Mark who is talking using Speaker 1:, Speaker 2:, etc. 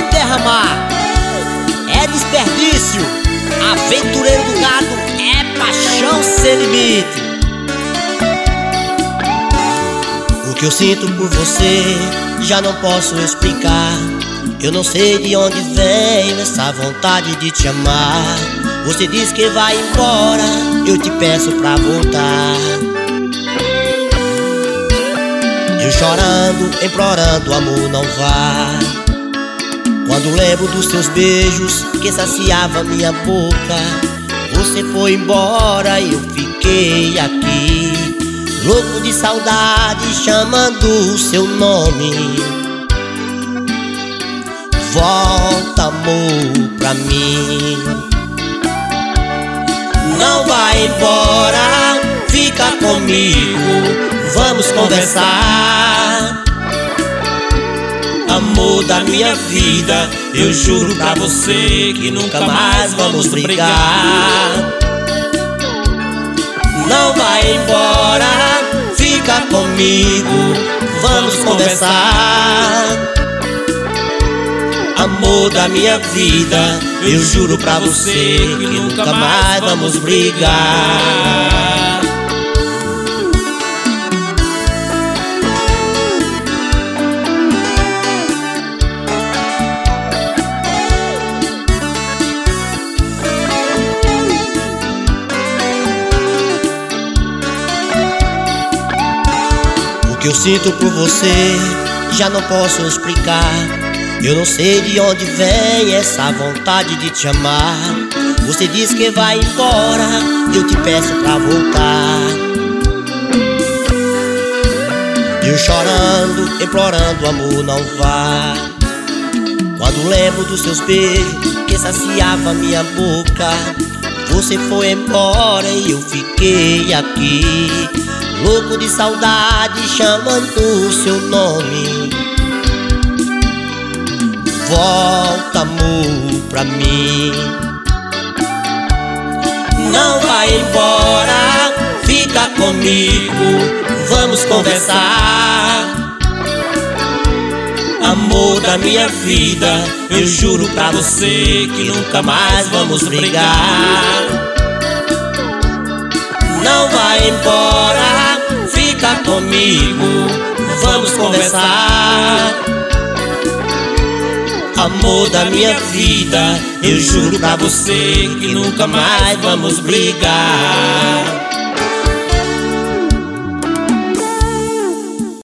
Speaker 1: derramar é desperdício, aventureiro do gado é paixão sem limite. O que eu sinto por você já não posso explicar. Eu não sei de onde vem essa vontade de te amar. Você diz que vai embora, eu te peço pra voltar. Eu chorando, implorando, amor, não vá. Quando lembro dos teus beijos que saciava minha boca, você foi embora e eu fiquei aqui, louco de saudade, chamando o seu nome. Volta, amor, pra mim. Não vai embora, fica comigo, vamos conversar. Amor da minha vida, eu juro pra você que nunca mais vamos brigar. Não vai embora, fica comigo, vamos conversar. Amor da minha vida, eu juro pra você que nunca mais vamos brigar. O que eu sinto por você já não posso explicar. Eu não sei de onde vem essa vontade de te amar. Você diz que vai embora, eu te peço pra voltar. Eu chorando, implorando, amor, não vá. Quando lembro dos seus beijos que saciava minha boca, você foi embora e eu fiquei aqui, louco de saudade, chamando o seu nome. Volta, amor, pra mim. Não vai embora, fica comigo, vamos conversar. Amor da minha vida, eu juro pra você que nunca mais vamos brigar. Não vai embora, fica comigo, vamos conversar. Amor da minha vida, eu juro pra você que nunca mais vamos brigar.